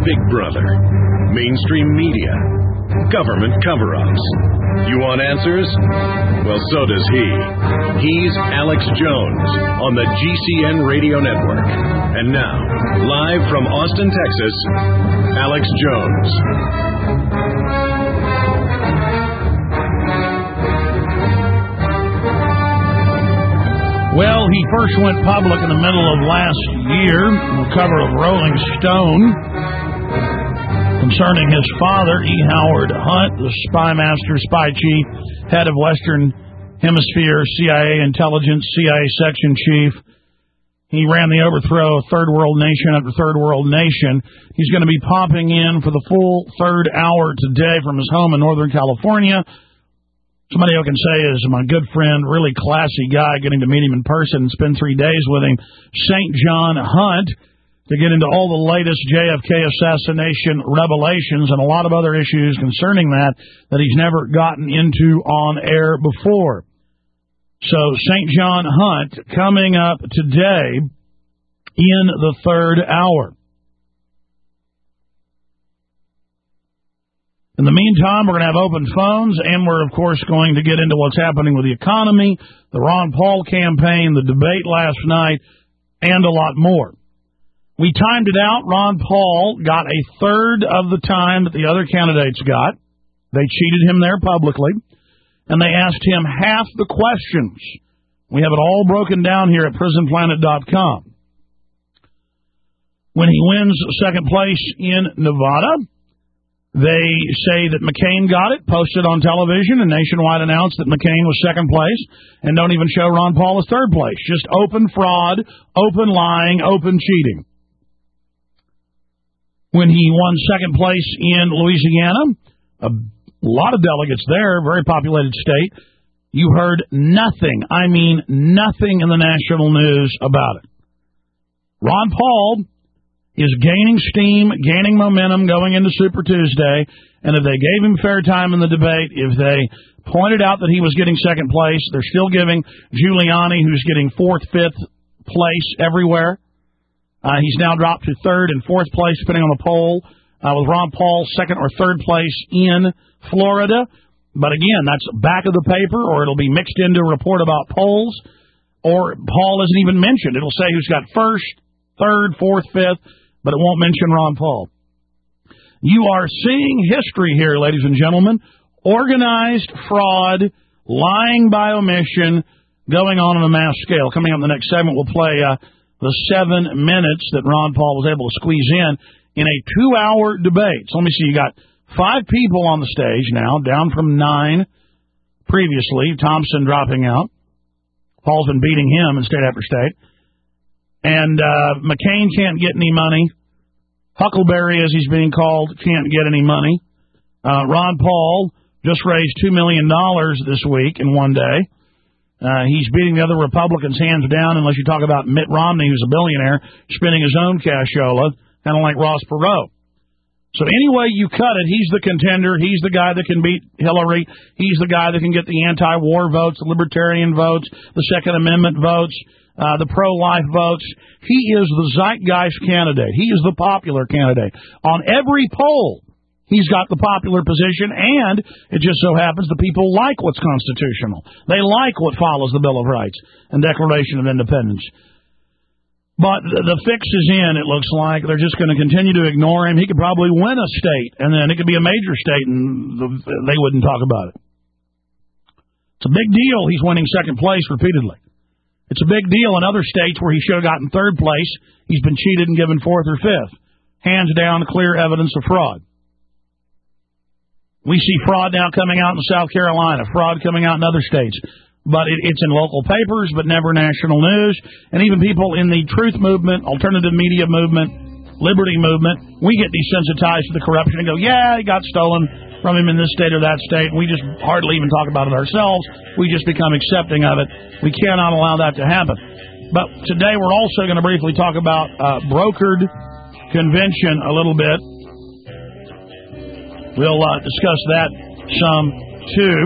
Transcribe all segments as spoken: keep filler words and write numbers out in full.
Big Brother, mainstream media, government cover-ups. You want answers? Well, so does he. He's Alex Jones on the G C N Radio Network. And now, live from Austin, Texas, Alex Jones. Well, he first went public in the middle of last year on the cover of Rolling Stone concerning his father, E. Howard Hunt, the spy master, spy chief, head of Western Hemisphere C I A intelligence, C I A section chief. He ran the overthrow of third world nation after third world nation. He's going to be popping in for the full third hour today from his home in Northern California. Somebody who can say is my good friend, really classy guy, getting to meet him in person and spend three days with him, Saint John Hunt, to get into all the latest J F K assassination revelations and a lot of other issues concerning that that he's never gotten into on air before. So Saint John Hunt coming up today in the third hour. In the meantime, we're going to have open phones, and we're, of course, going to get into what's happening with the economy, the Ron Paul campaign, the debate last night, and a lot more. We timed it out. Ron Paul got a third of the time that the other candidates got. They cheated him there publicly, and they asked him half the questions. We have it all broken down here at prison planet dot com. When he wins second place in Nevada, they say that McCain got it, posted on television, and nationwide announced that McCain was second place, and don't even show Ron Paul as third place. Just open fraud, open lying, open cheating. When he won second place in Louisiana, a lot of delegates there, very populated state, you heard nothing, I mean nothing in the national news about it. Ron Paul is gaining steam, gaining momentum going into Super Tuesday, and if they gave him fair time in the debate, if they pointed out that he was getting second place, they're still giving Giuliani, who's getting fourth, fifth place everywhere. Uh, he's now dropped to third and fourth place, depending on the poll, uh, with Ron Paul second or third place in Florida. But again, that's back of the paper, or it'll be mixed into a report about polls, or Paul isn't even mentioned. It'll say who's got first, third, fourth, fifth, but it won't mention Ron Paul. You are seeing history here, ladies and gentlemen. Organized fraud, lying by omission, going on on a mass scale. Coming up in the next segment, we'll play uh, the seven minutes that Ron Paul was able to squeeze in in a two-hour debate. So let me see. You got five people on the stage now, down from nine previously. Thompson dropping out. Paul's been beating him in state after state. And uh, McCain can't get any money. Huckleberry, as he's being called, can't get any money. Uh, Ron Paul just raised two million dollars this week in one day. Uh, he's beating the other Republicans hands down, unless you talk about Mitt Romney, who's a billionaire, spending his own cashola, kind of like Ross Perot. So any way you cut it, he's the contender. He's the guy that can beat Hillary. He's the guy that can get the anti-war votes, the libertarian votes, the Second Amendment votes, Uh, the pro-life votes. He is the zeitgeist candidate. He is the popular candidate. On every poll, he's got the popular position, and it just so happens the people like what's constitutional. They like what follows the Bill of Rights and Declaration of Independence. But the, the fix is in, it looks like. They're just going to continue to ignore him. He could probably win a state, and then it could be a major state, and the, they wouldn't talk about it. It's a big deal he's winning second place repeatedly. It's a big deal in other states where he should have gotten third place. He's been cheated and given fourth or fifth. Hands down, clear evidence of fraud. We see fraud now coming out in South Carolina, fraud coming out in other states. But it, it's in local papers, but never national news. And even people in the truth movement, alternative media movement, liberty movement, we get desensitized to the corruption and go, yeah, he got stolen from him in this state or that state. We just hardly even talk about it ourselves. We just become accepting of it. We cannot allow that to happen. But today we're also going to briefly talk about uh, brokered convention a little bit. We'll uh, discuss that some, too,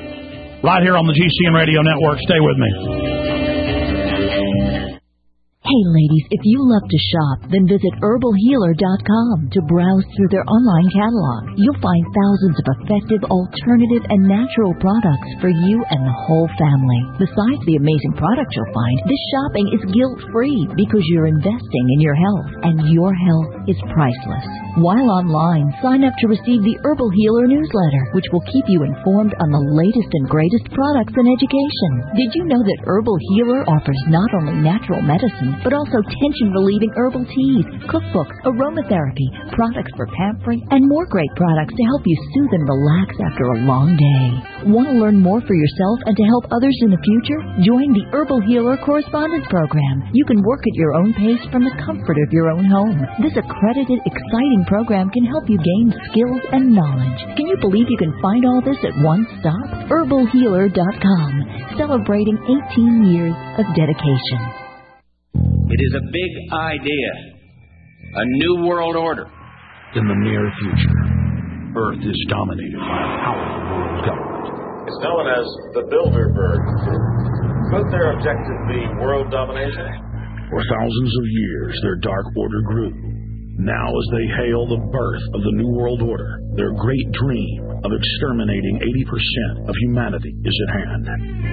right here on the G C N Radio Network. Stay with me. Hey ladies, if you love to shop, then visit herbal healer dot com to browse through their online catalog. You'll find thousands of effective, alternative, and natural products for you and the whole family. Besides the amazing products you'll find, this shopping is guilt-free because you're investing in your health, and your health is priceless. While online, sign up to receive the Herbal Healer newsletter, which will keep you informed on the latest and greatest products and education. Did you know that Herbal Healer offers not only natural medicine, but also tension-relieving herbal teas, cookbooks, aromatherapy, products for pampering, and more great products to help you soothe and relax after a long day. Want to learn more for yourself and to help others in the future? Join the Herbal Healer Correspondence Program. You can work at your own pace from the comfort of your own home. This accredited, exciting program can help you gain skills and knowledge. Can you believe you can find all this at one stop? herbal healer dot com, celebrating eighteen years of dedication. It is a big idea, a new world order. In the near future, Earth is dominated by a powerful world government. It's known as the Bilderberg Group. Could their objective be world domination? For thousands of years, their dark order grew. Now, as they hail the birth of the New World Order, their great dream of exterminating eighty percent of humanity is at hand.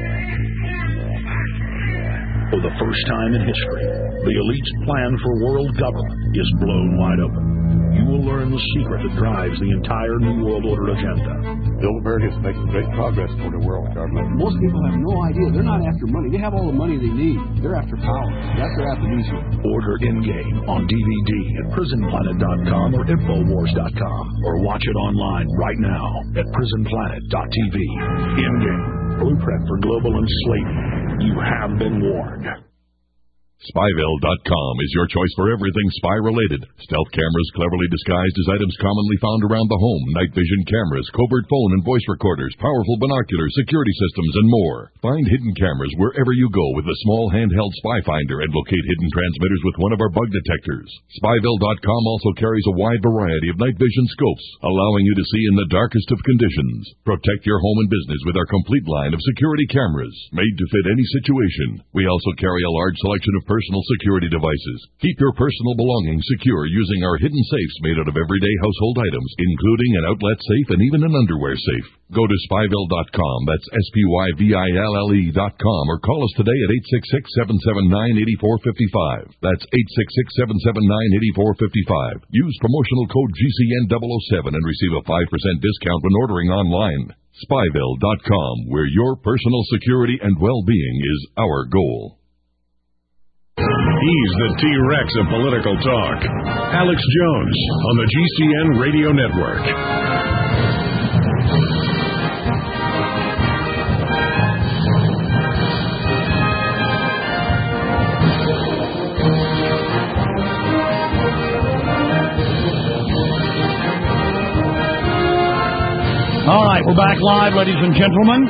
For the first time in history, the elite's plan for world government is blown wide open. You will learn the secret that drives the entire New World Order agenda. Bilderberg is making great progress toward a world government. Most people have no idea. They're not after money. They have all the money they need. They're after power. That's their amnesia. Order In-Game on D V D at prison planet dot com or infowars dot com, or watch it online right now at prison planet dot t v. In-Game, blueprint for global enslavement. You have been warned. Spyville dot com is your choice for everything spy-related. Stealth cameras cleverly disguised as items commonly found around the home, night vision cameras, covert phone and voice recorders, powerful binoculars, security systems, and more. Find hidden cameras wherever you go with a small handheld spy finder and locate hidden transmitters with one of our bug detectors. Spyville dot com also carries a wide variety of night vision scopes, allowing you to see in the darkest of conditions. Protect your home and business with our complete line of security cameras, made to fit any situation. We also carry a large selection of personal security devices. Keep your personal belongings secure using our hidden safes made out of everyday household items, including an outlet safe and even an underwear safe. Go to Spyville dot com, that's S P Y V I L L E dot com, or call us today at eight six six, seven seven nine, eight four five five. That's eight six six, seven seven nine, eight four five five. Use promotional code G C N double oh seven and receive a five percent discount when ordering online. Spyville dot com, where your personal security and well-being is our goal. He's the T-Rex of political talk. Alex Jones on the G C N Radio Network. All right, we're back live, ladies and gentlemen.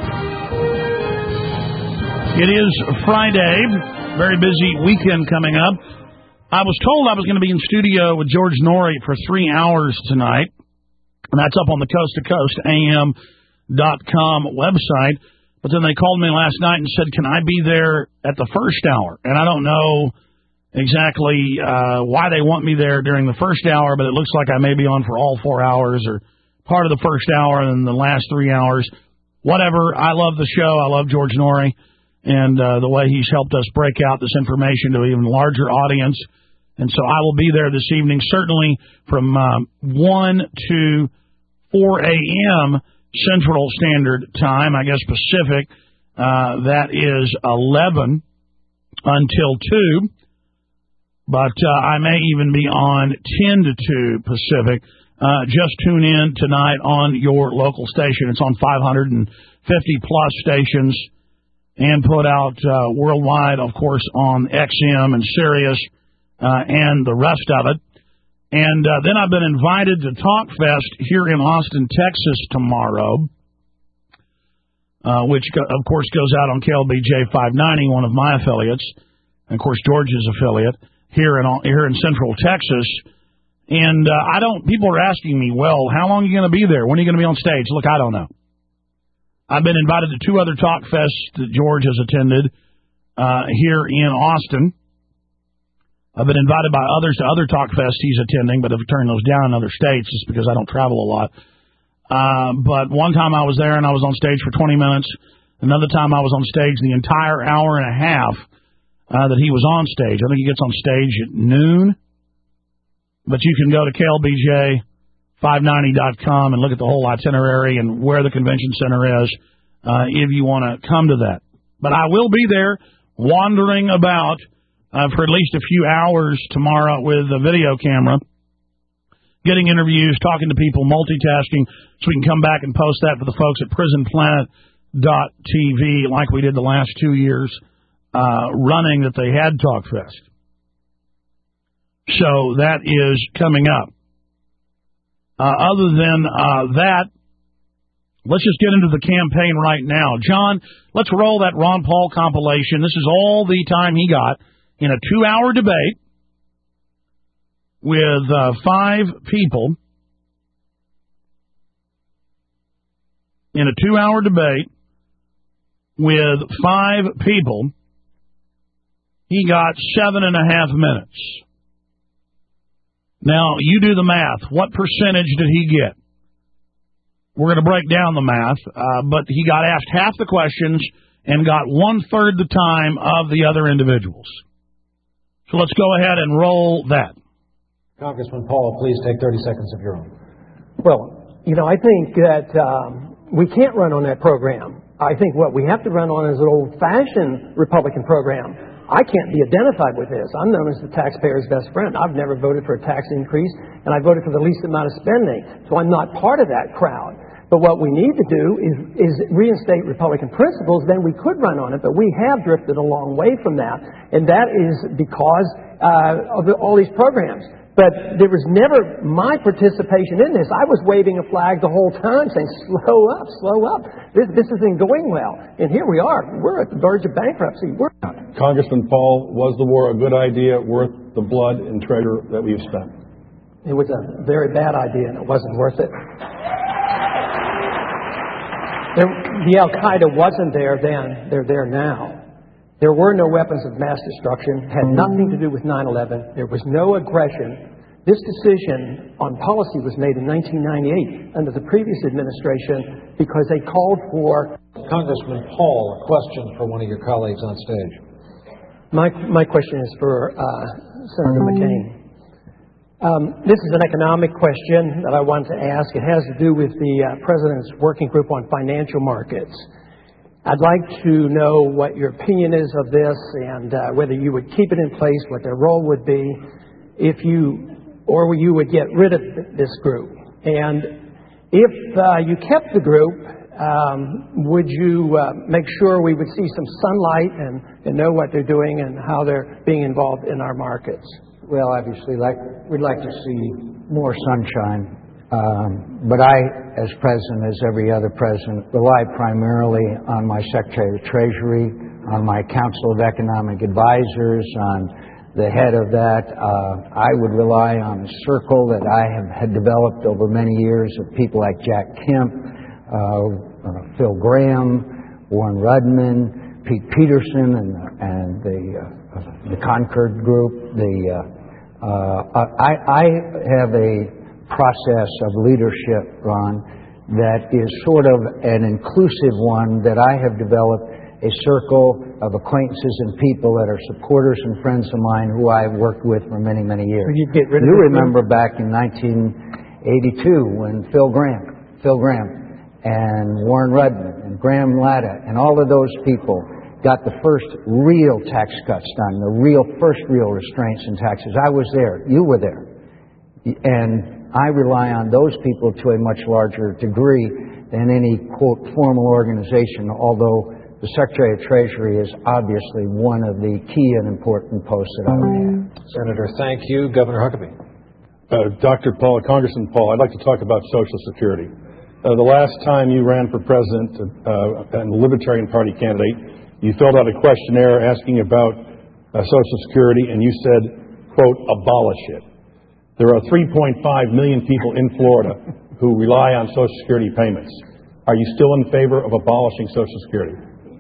It is Friday. Very busy weekend coming up. I was told I was going to be in studio with George Noory for three hours tonight. And that's up on the Coast to Coast A M dot com website. But then they called me last night and said, can I be there at the first hour? And I don't know exactly uh, why they want me there during the first hour, but it looks like I may be on for all four hours or part of the first hour and the last three hours. Whatever. I love the show. I love George Noory. And uh, the way he's helped us break out this information to an even larger audience. And so I will be there this evening, certainly from um, one to four a.m. Central Standard Time, I guess Pacific. Uh, that is eleven until two. But uh, I may even be on ten to two Pacific. Uh, just tune in tonight on your local station. It's on five hundred fifty plus stations. And put out uh, worldwide, of course, on X M and Sirius uh, and the rest of it. And uh, then I've been invited to TalkFest here in Austin, Texas tomorrow, uh, which, of course, goes out on K L B J five ninety, one of my affiliates, and, of course, George's affiliate, here in here in Central Texas. And uh, I don't. People are asking me, well, how long are you going to be there? When are you going to be on stage? Look, I don't know. I've been invited to two other talk fests that George has attended uh, here in Austin, I've been invited by others to other talk fests he's attending, but I've turned those down in other states just because I don't travel a lot. Uh, but one time I was there and I was on stage for twenty minutes. Another time I was on stage the entire hour and a half uh, that he was on stage. I think he gets on stage at noon. But you can go to K L B J five ninety dot com and look at the whole itinerary and where the convention center is uh, if you want to come to that. But I will be there wandering about uh, for at least a few hours tomorrow with a video camera, getting interviews, talking to people, multitasking, so we can come back and post that for the folks at prison planet dot t v like we did the last two years uh, running that they had TalkFest. So that is coming up. Uh, other than uh, that, let's just get into the campaign right now. John, let's roll that Ron Paul compilation. This is all the time he got in a two-hour debate with uh, five people. In a two-hour debate with five people, he got seven and a half minutes. Now, you do the math. What percentage did he get? We're going to break down the math, uh, but he got asked half the questions and got one-third the time of the other individuals. So let's go ahead and roll that. Congressman Paul, please take thirty seconds of your own. Well, you know, I think that um, we can't run on that program. I think what we have to run on is an old-fashioned Republican program. I can't be identified with this. I'm known as the taxpayer's best friend. I've never voted for a tax increase, and I voted for the least amount of spending. So I'm not part of that crowd. But what we need to do is, is reinstate Republican principles. Then we could run on it, but we have drifted a long way from that. And that is because uh, of the, all these programs. But there was never my participation in this. I was waving a flag the whole time saying, slow up, slow up. This, this isn't going well. And here we are. We're at the verge of bankruptcy. We're Congressman Paul, was the war a good idea, worth the blood and treasure that we've spent? It was a very bad idea, and it wasn't worth it. There, the Al-Qaeda wasn't there then. They're there now. There were no weapons of mass destruction. It had nothing to do with nine eleven. There was no aggression. This decision on policy was made in nineteen ninety-eight under the previous administration because they called for... Congressman Paul, a question for one of your colleagues on stage. My, my question is for uh, Senator McCain. Um, this is an economic question that I want to ask. It has to do with the uh, President's Working Group on Financial Markets. I'd like to know what your opinion is of this and uh, whether you would keep it in place, what their role would be, if you, or you would get rid of this group. And if uh, you kept the group, um, would you uh, make sure we would see some sunlight and, and know what they're doing and how they're being involved in our markets? Well, obviously, like we'd like to see more sunshine. Um, but I, as president, as every other president, rely primarily on my Secretary of the Treasury, on my Council of Economic Advisors, on the head of that. Uh, I would rely on a circle that I have had developed over many years of people like Jack Kemp, uh, uh, Phil Graham, Warren Rudman, Pete Peterson, and, and the, uh, the Concord Group. The uh, uh, I, I have a process of leadership, Ron, that is sort of an inclusive one that I have developed, a circle of acquaintances and people that are supporters and friends of mine who I've worked with for many, many years. So you get rid of you remember back in nineteen eighty-two when Phil Graham, Phil Graham and Warren Rudman and Graham Latta and all of those people got the first real tax cuts done, the real first real restraints in taxes. I was there. You were there. And I rely on those people to a much larger degree than any, quote, formal organization, although the Secretary of Treasury is obviously one of the key and important posts that I would have. Senator, thank you. Governor Huckabee. Uh, Doctor Paul, Congressman Paul, I'd like to talk about Social Security. Uh, the last time you ran for president uh, and the Libertarian Party candidate, you filled out a questionnaire asking about uh, Social Security, and you said, quote, abolish it. There are three point five million people in Florida who rely on Social Security payments. Are you still in favor of abolishing Social Security?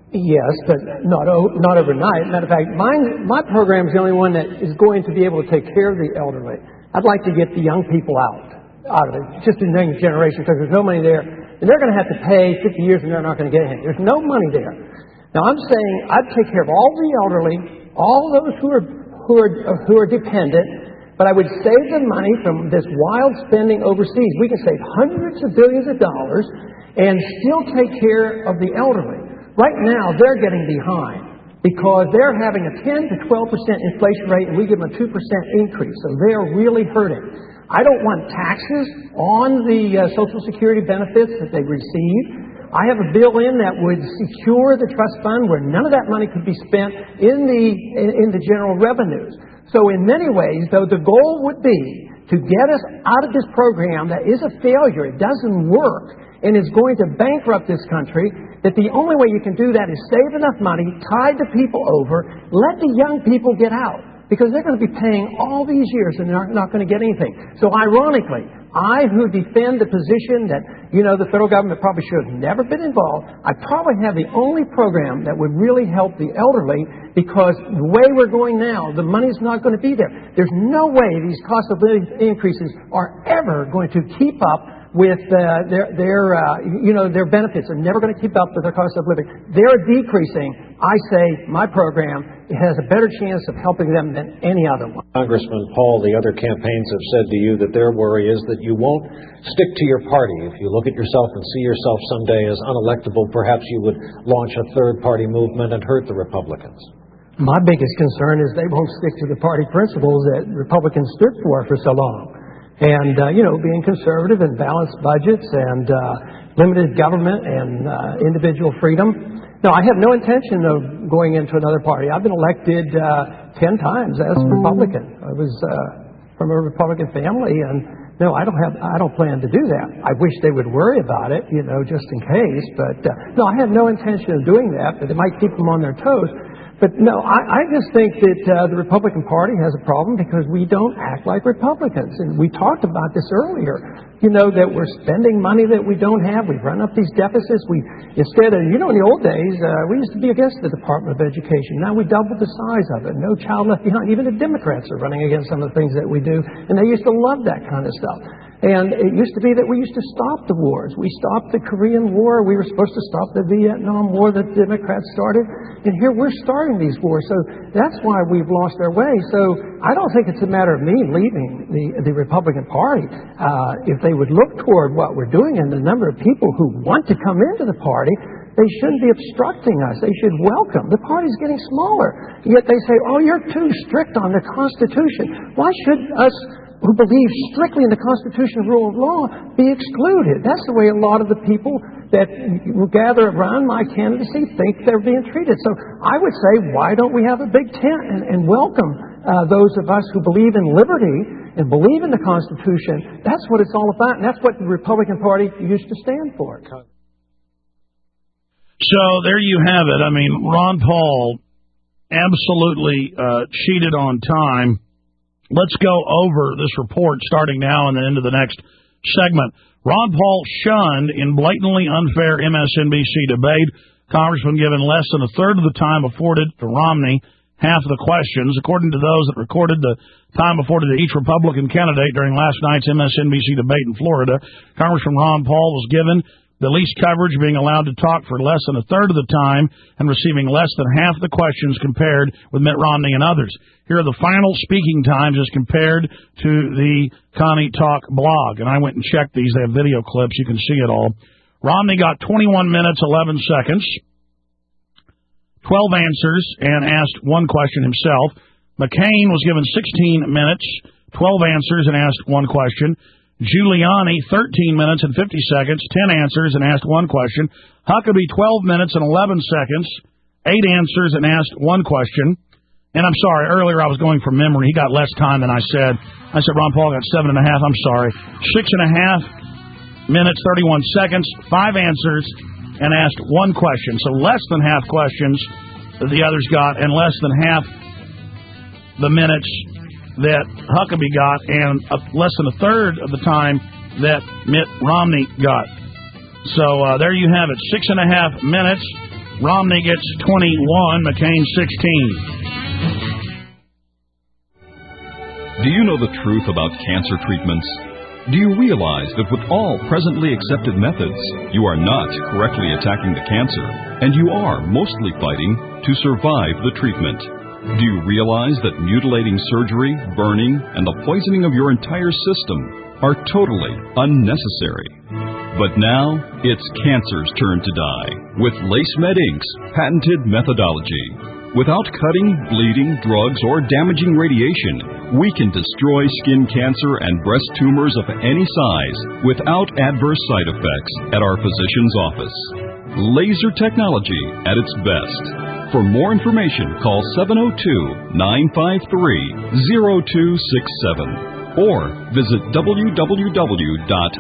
Yes, but not o- not overnight. Matter of fact, mine, my program is the only one that is going to be able to take care of the elderly. I'd like to get the young people out, out of it, just in the next generation, because there's no money there. And they're going to have to pay fifty years and they're not going to get anything. There's no money there. Now, I'm saying I'd take care of all the elderly, all those who are, who are, who are dependent, but I would save the money from this wild spending overseas. We can save hundreds of billions of dollars and still take care of the elderly. Right now, they're getting behind because they're having a ten to twelve percent inflation rate and we give them a two percent increase. So they're really hurting. I don't want taxes on the uh, Social Security benefits that they receive. I have a bill in that would secure the trust fund where none of that money could be spent in the, in, in the general revenues. So in many ways, though, the goal would be to get us out of this program that is a failure. It doesn't work and is going to bankrupt this country, that the only way you can do that is save enough money, tide the people over, let the young people get out, because they're going to be paying all these years and they're not going to get anything. So ironically, I who defend the position that, you know, the federal government probably should have never been involved, I probably have the only program that would really help the elderly, because the way we're going now, the money's not going to be there. There's no way these cost of living increases are ever going to keep up with uh, their, their uh, you know, their benefits. Are never going to keep up with their cost of living. They're decreasing. I say my program has a better chance of helping them than any other one. Congressman Paul, the other campaigns have said to you that their worry is that you won't stick to your party. If you look at yourself and see yourself someday as unelectable, perhaps you would launch a third-party movement and hurt the Republicans. My biggest concern is they won't stick to the party principles that Republicans stood for for so long. And, uh, you know, being conservative and balanced budgets and uh, limited government and uh, individual freedom. No, I have no intention of going into another party. I've been elected uh, ten times as a Republican. I was uh, from a Republican family, and no, I don't have. I don't plan to do that. I wish they would worry about it, you know, just in case. But uh, no, I have no intention of doing that. But it might keep them on their toes. But no, I, I just think that uh, the Republican Party has a problem because we don't act like Republicans. And we talked about this earlier, you know, that we're spending money that we don't have. We run up these deficits. We, instead of, you know, in the old days, uh, we used to be against the Department of Education. Now we doubled the size of it. No child left behind. Even the Democrats are running against some of the things that we do. And they used to love that kind of stuff. And it used to be that we used to stop the wars. We stopped the Korean War. We were supposed to stop the Vietnam War that the Democrats started. And here we're starting these wars. So that's why we've lost our way. So I don't think it's a matter of me leaving the, the Republican Party. Uh, if they would look toward what we're doing and the number of people who want to come into the party, they shouldn't be obstructing us. They should welcome. The party's getting smaller. Yet they say, oh, you're too strict on the Constitution. Why should us who believe strictly in the Constitution and rule of law be excluded? That's the way a lot of the people that will gather around my candidacy think they're being treated. So I would say, why don't we have a big tent and, and welcome uh, those of us who believe in liberty and believe in the Constitution? That's what it's all about, and that's what the Republican Party used to stand for. So there you have it. I mean, Ron Paul absolutely uh, cheated on time. Let's go over this report starting now and then into the next segment. Ron Paul shunned in blatantly unfair M S N B C debate. Congressman given less than a third of the time afforded to Romney, half of the questions. According to those that recorded the time afforded to each Republican candidate during last night's M S N B C debate in Florida, Congressman Ron Paul was given the least coverage, being allowed to talk for less than a third of the time and receiving less than half the questions compared with Mitt Romney and others. Here are the final speaking times as compared to the Connie Talk blog. And I went and checked these. They have video clips. You can see it all. Romney got twenty-one minutes, eleven seconds, twelve answers, and asked one question himself. McCain was given sixteen minutes, twelve answers, and asked one question. Giuliani, thirteen minutes and fifty seconds, ten answers, and asked one question. Huckabee, twelve minutes and eleven seconds, eight answers, and asked one question. And I'm sorry, earlier I was going from memory. He got less time than I said. I said Ron Paul got seven and a half. I'm sorry. Six and a half minutes, thirty-one seconds, five answers, and asked one question. So less than half questions that the others got, and less than half the minutes that Huckabee got, and a, less than a third of the time that Mitt Romney got. So uh, there you have it, six and a half minutes Romney gets twenty-one, McCain sixteen. Do you know the truth about cancer treatments? Do you realize that with all presently accepted methods, you are not correctly attacking the cancer, and you are mostly fighting to survive the treatment? Do you realize that mutilating surgery, burning, and the poisoning of your entire system are totally unnecessary? But now, it's cancer's turn to die with LaceMed Incorporated's patented methodology. Without cutting, bleeding, drugs, or damaging radiation, we can destroy skin cancer and breast tumors of any size without adverse side effects at our physician's office. Laser technology at its best. For more information, call seven oh two, nine five three, oh two six seven or visit w w w dot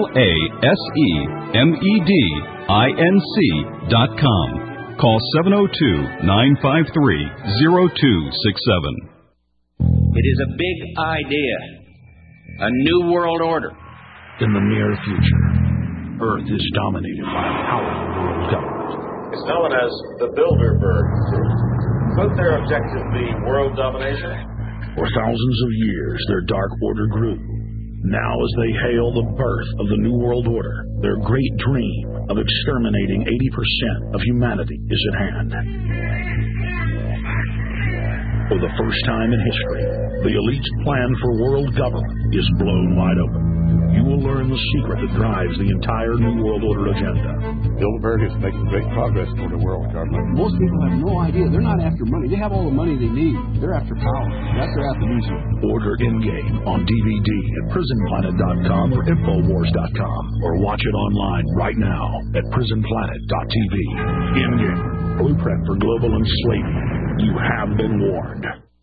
lasemedinc dot com. Call seven oh two, nine five three, oh two six seven. It is a big idea, a new world order. In the near future, Earth is dominated by a powerful world government. It's known as the Bilderberg Group. Could their objective be world domination? For thousands of years, their dark order grew. Now, as they hail the birth of the New World Order, their great dream of exterminating eighty percent of humanity is at hand. For the first time in history, the elite's plan for world government is blown wide open. You will learn the secret that drives the entire New World Order agenda. Bilderberg is making great progress toward a world government. Most people have no idea. They're not after money. They have all the money they need. They're after power. That's their attribution. Order In-Game on D V D at prison planet dot com or infowars dot com, or watch it online right now at prison planet dot t v. In-Game, blueprint for global enslavement. You have been warned.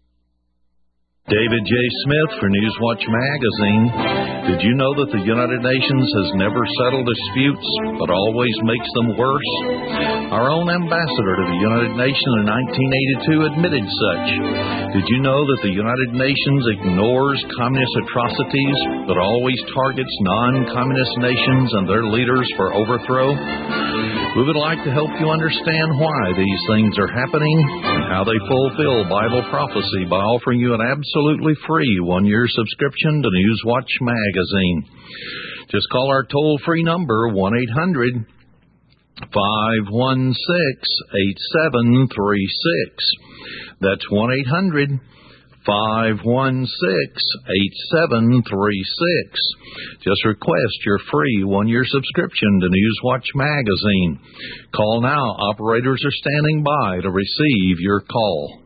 David J. Smith for Newswatch Magazine. Did you know that the United Nations has never settled disputes, but always makes them worse? Our own ambassador to the United Nations in nineteen eighty-two admitted such. Did you know that the United Nations ignores communist atrocities, but always targets non-communist nations and their leaders for overthrow? We would like to help you understand why these things are happening and how they fulfill Bible prophecy by offering you an absolutely free one-year subscription to Newswatch Magazine. Just call our toll-free number, one eight hundred, five one six, eight seven three six. That's one eight hundred, five one six, eight seven three six. Just request your free one-year subscription to Newswatch Magazine. Call now. Operators are standing by to receive your call.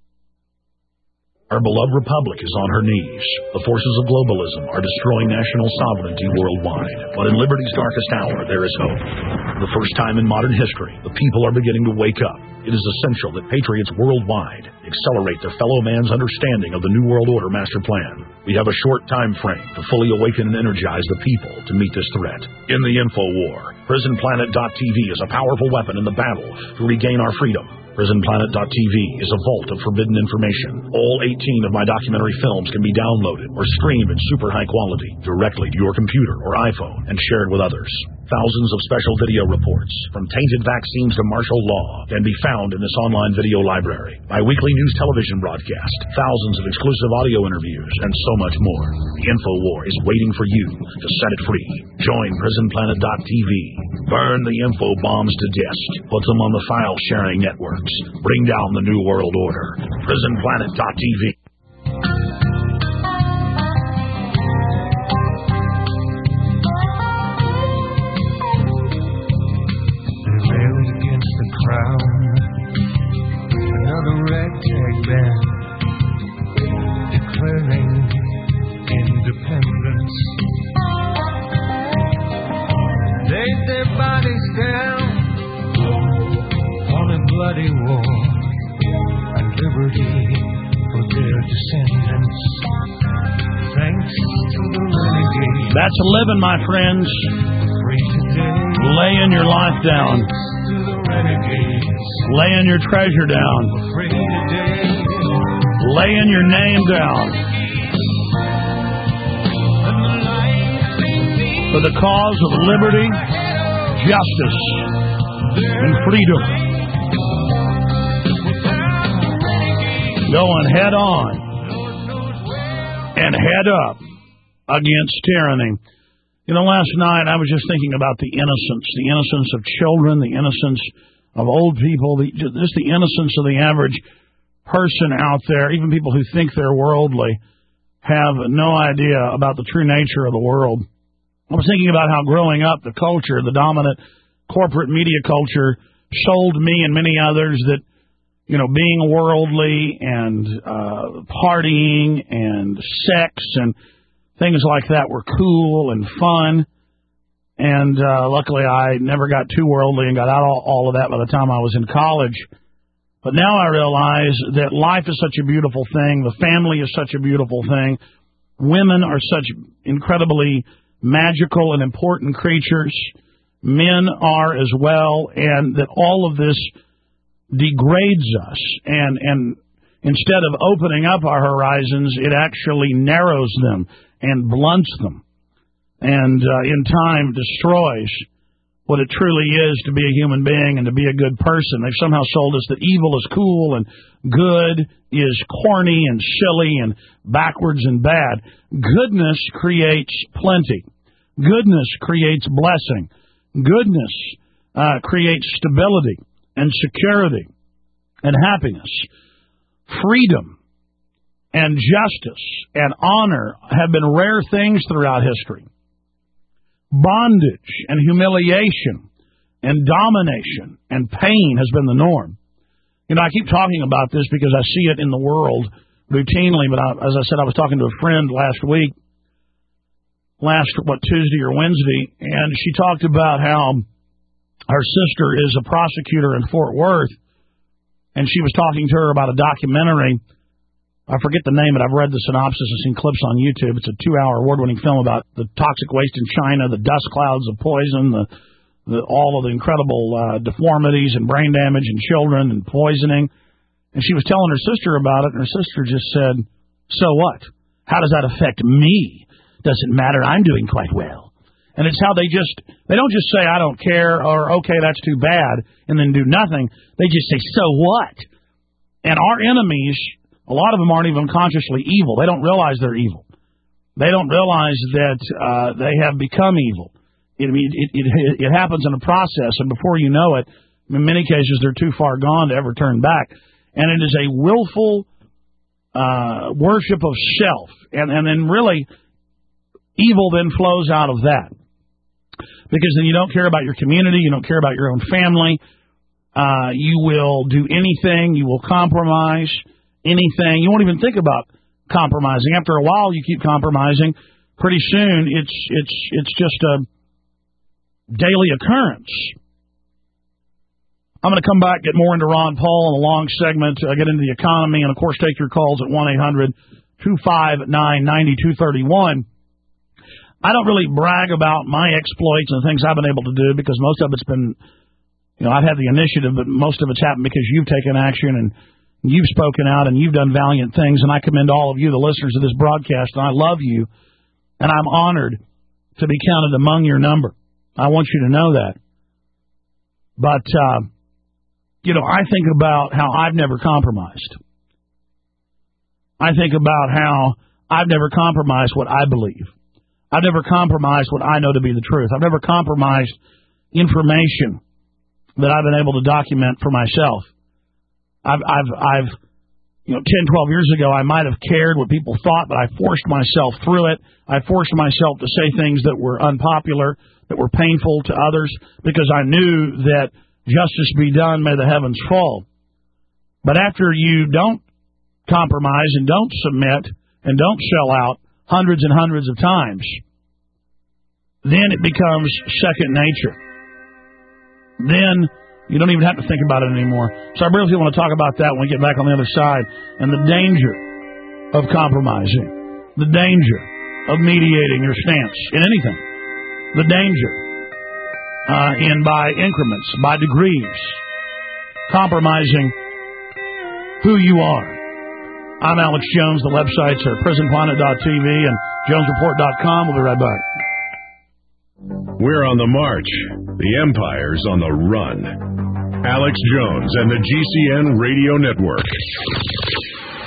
Our beloved republic is on her knees. The forces of globalism are destroying national sovereignty worldwide. But in liberty's darkest hour, there is hope. For the first time in modern history, the people are beginning to wake up. It is essential that patriots worldwide accelerate their fellow man's understanding of the New World Order master plan. We have a short time frame to fully awaken and energize the people to meet this threat. In the info war, prison planet dot t v is a powerful weapon in the battle to regain our freedom. prison planet dot t v is a vault of forbidden information. All eighteen of my documentary films can be downloaded or streamed in super high quality directly to your computer or iPhone and shared with others. Thousands of special video reports, from tainted vaccines to martial law, can be found in this online video library. My weekly news television broadcast, thousands of exclusive audio interviews, and so much more. The info war is waiting for you to set it free. Join prison planet dot t v. Burn the info bombs to dust. Put them on the file sharing networks. Bring down the New World Order. prison planet dot t v. Another ragtag band declaring independence. Laid their bodies down on a bloody war and liberty for their descendants. Thanks to the renegade. That's living, my friends. Laying your life down. Laying your treasure down. Laying your name down. For the cause of liberty, justice, and freedom going head on and head up against tyranny. You know, last night I was just thinking about the innocence, the innocence of children, the innocence of old people, the, just the innocence of the average person out there. Even people who think they're worldly have no idea about the true nature of the world. I was thinking about how growing up, the culture, the dominant corporate media culture sold me and many others that, you know, being worldly and uh, partying and sex and things like that were cool and fun. And uh, luckily I never got too worldly and got out all, all of that by the time I was in college. But now I realize that life is such a beautiful thing. The family is such a beautiful thing. Women are such incredibly magical and important creatures. Men are as well. And that all of this degrades us. And, and instead of opening up our horizons, it actually narrows them and blunts them. And uh, in time destroys what it truly is to be a human being and to be a good person. They've somehow sold us that evil is cool and good is corny and silly and backwards and bad. Goodness creates plenty. Goodness creates blessing. Goodness uh, creates stability and security and happiness. Freedom and justice and honor have been rare things throughout history. Bondage and humiliation and domination and pain has been the norm. You know, I keep talking about this because I see it in the world routinely, but I, as I said, I was talking to a friend last week, last, what, Tuesday or Wednesday, and she talked about how her sister is a prosecutor in Fort Worth, and she was talking to her about a documentary. I forget the name, but I've read the synopsis and seen clips on YouTube. It's a two-hour award-winning film about the toxic waste in China, the dust clouds of poison, the, the all of the incredible uh, deformities and brain damage in children and poisoning. And she was telling her sister about it, and her sister just said, so what? How does that affect me? Doesn't matter. I'm doing quite well. And it's how they just, they don't just say, I don't care, or okay, that's too bad, and then do nothing. They just say, so what? And our enemies, a lot of them aren't even consciously evil. They don't realize they're evil. They don't realize that uh, they have become evil. It, it, it, it happens in a process, and before you know it, in many cases, they're too far gone to ever turn back. And it is a willful uh, worship of self. And, and then really, evil then flows out of that. Because then you don't care about your community, you don't care about your own family. Uh, you will do anything, you will compromise anything. You won't even think about compromising. After a while, you keep compromising. Pretty soon, it's it's it's just a daily occurrence. I'm going to come back, get more into Ron Paul in a long segment, uh, get into the economy, and, of course, take your calls at one eight hundred two five nine nine two three one. I don't really brag about my exploits and things I've been able to do because most of it's been, you know, I've had the initiative, but most of it's happened because you've taken action and you've spoken out and you've done valiant things, and I commend all of you, the listeners of this broadcast, and I love you, and I'm honored to be counted among your number. I want you to know that. But, uh, you know, I think about how I've never compromised. I think about how I've never compromised what I believe. I've never compromised what I know to be the truth. I've never compromised information that I've been able to document for myself. I've, I've, I've, you know, ten, twelve years ago, I might have cared what people thought, but I forced myself through it. I forced myself to say things that were unpopular, that were painful to others, because I knew that justice be done, may the heavens fall. But after you don't compromise and don't submit and don't sell out hundreds and hundreds of times, then it becomes second nature. Then you don't even have to think about it anymore. So I really want to talk about that when we get back on the other side, and the danger of compromising, the danger of mediating your stance in anything, the danger uh, in by increments, by degrees, compromising who you are. I'm Alex Jones. The websites are prison planet dot t v and jones report dot com. We'll be right back. We're on the march. The empire's on the run. Alex Jones and the G C N Radio Network.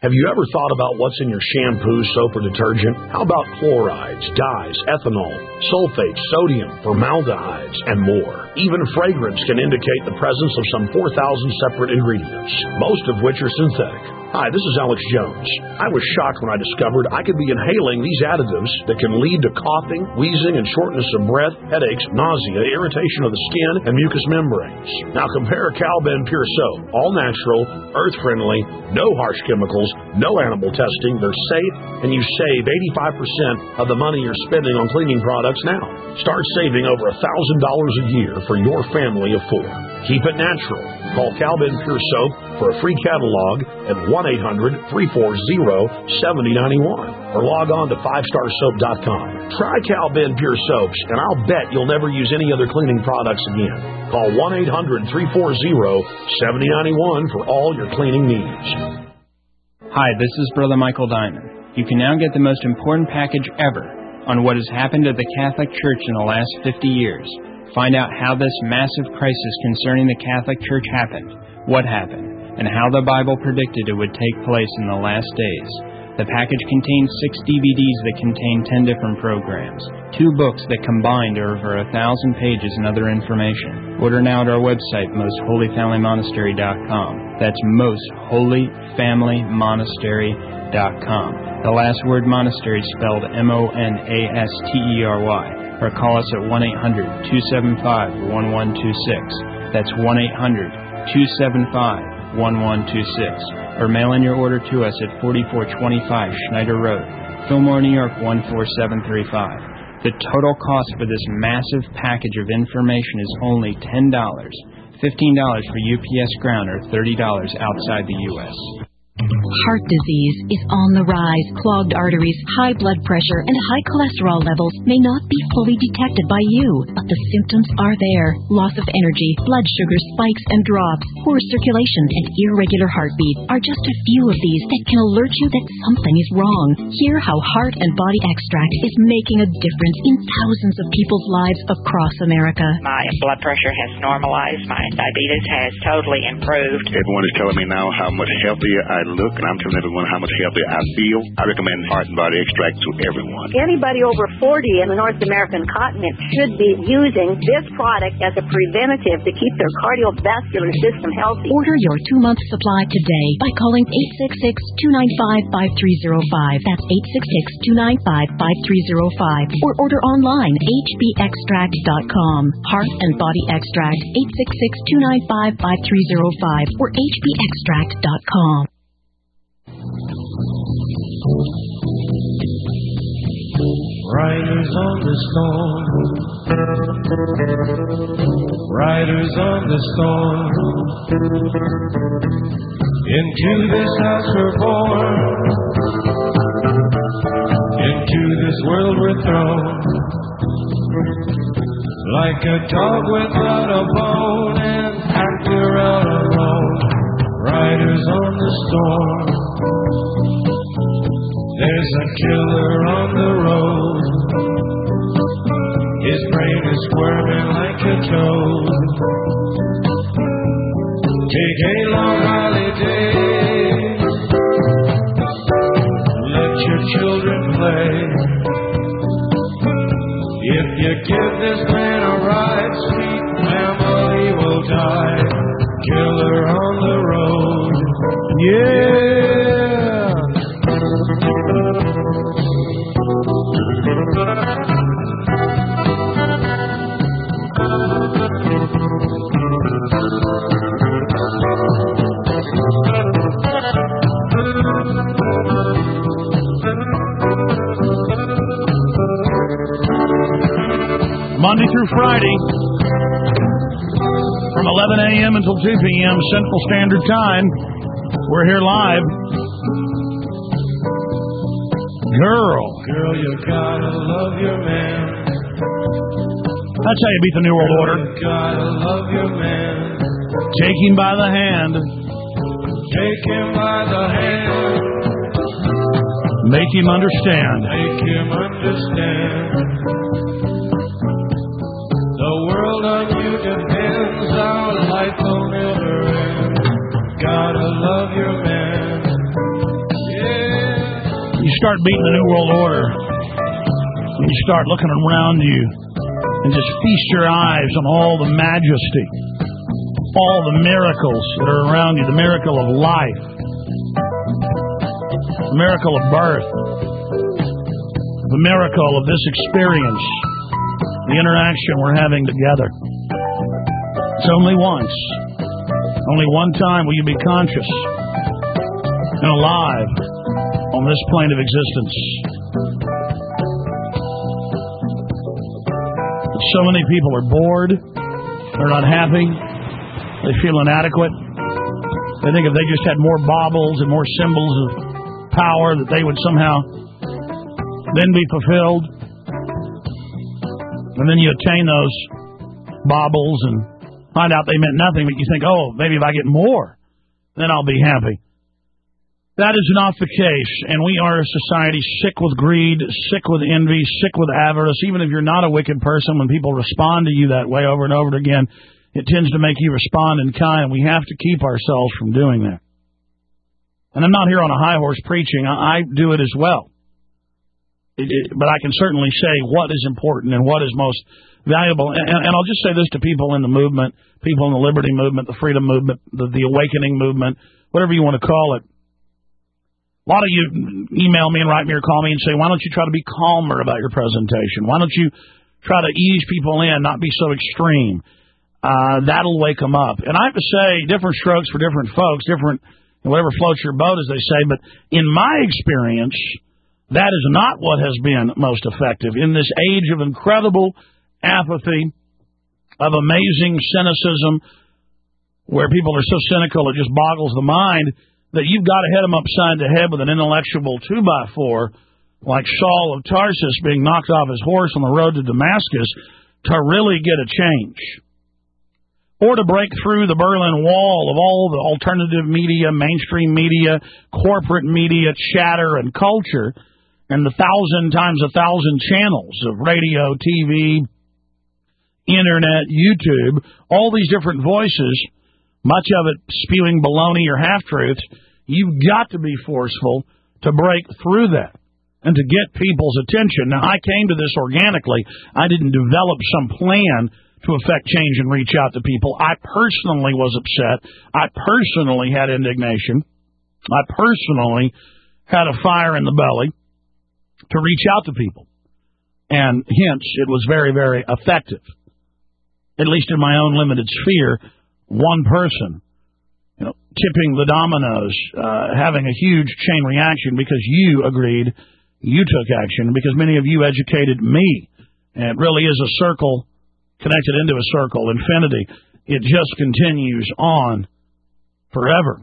Have you ever thought about what's in your shampoo, soap, or detergent? How about chlorides, dyes, ethanol, sulfates, sodium, formaldehydes, and more? Even fragrance can indicate the presence of some four thousand separate ingredients, most of which are synthetic. Hi, this is Alex Jones. I was shocked when I discovered I could be inhaling these additives that can lead to coughing, wheezing, and shortness of breath, headaches, nausea, irritation of the skin, and mucous membranes. Now compare Calben Pure Soap. All natural, earth-friendly, no harsh chemicals, no animal testing. They're safe, and you save eighty-five percent of the money you're spending on cleaning products now. Start saving over one thousand dollars a year for your family of four. Keep it natural. Call Calben Pure Soap for a free catalog at one eight hundred, three four zero, seven zero nine one or log on to five star soap dot com. Try Calben Pure Soaps, and I'll bet you'll never use any other cleaning products again. Call one eight hundred, three four zero, seven zero nine one for all your cleaning needs. Hi, this is Brother Michael Diamond. You can now get the most important package ever on what has happened at the Catholic Church in the last fifty years. Find out how this massive crisis concerning the Catholic Church happened, what happened, and how the Bible predicted it would take place in the last days. The package contains six D V Ds that contain ten different programs, two books that combined are over a thousand pages and other information. Order now at our website, most holy family monastery dot com. That's most holy family monastery dot com. The last word monastery is spelled M O N A S T E R Y. Or call us at one eight hundred, two seven five, one one two six. That's one eight hundred, two seven five, one one two six. Or mail in your order to us at forty-four twenty-five Schneider Road, Fillmore, New York one four seven three five. The total cost for this massive package of information is only ten dollars. fifteen dollars for U P S ground or thirty dollars outside the U S Heart disease is on the rise. Clogged arteries, high blood pressure, and high cholesterol levels may not be fully detected by you, but the symptoms are there. Loss of energy, blood sugar spikes and drops, poor circulation, and irregular heartbeat are just a few of these that can alert you that something is wrong. Hear how Heart and Body Extract is making a difference in thousands of people's lives across America. My blood pressure has normalized. My diabetes has totally improved. Everyone is telling me now how much healthier I look, and I'm telling everyone how much healthier I feel. I recommend Heart and Body Extract to everyone. Anybody over forty in the North American continent should be using this product as a preventative to keep their cardiovascular system healthy. Order your two-month supply today by calling eight six six, two nine five, five three zero five. That's eight six six, two nine five, five three zero five. Or order online, h b extract dot com. Heart and Body Extract, eight six six, two nine five, five three zero five or h b extract dot com. Riders on the storm, riders on the storm. Into this house we're born, into this world we're thrown. Like a dog without a bone, and actor out alone. Riders on the storm. There's a killer on the road. His brain is squirming like a toad. Take a long holiday. Let your children play. If you give this man a ride, sweet family will die. Killer on the road. Yeah. Monday through Friday, from eleven a.m. until two p.m. Central Standard Time. We're here live. Girl. Girl, you gotta love your man. That's how you beat the New World Order. You gotta love your man. Take him by the hand. Take him by the hand. Make him understand. Make him understand. The world on you depends. Our life will never end. Gotta love your man. You start beating the New World Order, and you start looking around you and just feast your eyes on all the majesty, all the miracles that are around you, the miracle of life, the miracle of birth, the miracle of this experience, the interaction we're having together. It's only once. Only one time will you be conscious and alive on this plane of existence. But so many people are bored. They're not happy. They feel inadequate. They think if they just had more baubles and more symbols of power that they would somehow then be fulfilled. And then you attain those baubles and find out they meant nothing, but you think, oh, maybe if I get more, then I'll be happy. That is not the case, and we are a society sick with greed, sick with envy, sick with avarice. Even if you're not a wicked person, when people respond to you that way over and over again, it tends to make you respond in kind. We have to keep ourselves from doing that. And I'm not here on a high horse preaching. I, I do it as well. It, it, but I can certainly say what is important and what is most valuable. And, and I'll just say this to people in the movement, people in the liberty movement, the freedom movement, the, the awakening movement, whatever you want to call it. A lot of you email me and write me or call me and say, why don't you try to be calmer about your presentation? Why don't you try to ease people in, not be so extreme? Uh, that'll wake them up. And I have to say, different strokes for different folks, different, whatever floats your boat, as they say. But in my experience, that is not what has been most effective. In this age of incredible apathy, of amazing cynicism, where people are so cynical it just boggles the mind, that you've got to hit them upside the head with an intellectual two by four, like Saul of Tarsus being knocked off his horse on the road to Damascus, to really get a change. Or to break through the Berlin Wall of all the alternative media, mainstream media, corporate media, chatter, and culture, and the thousand times a thousand channels of radio, T V, internet, YouTube, all these different voices, much of it spewing baloney or half-truths. You've got to be forceful to break through that and to get people's attention. Now, I came to this organically. I didn't develop some plan to affect change and reach out to people. I personally was upset. I personally had indignation. I personally had a fire in the belly to reach out to people. And hence, it was very, very effective. At least in my own limited sphere, one person, you know, tipping the dominoes, uh, having a huge chain reaction because you agreed, you took action, because many of you educated me. And it really is a circle connected into a circle, infinity. It just continues on forever.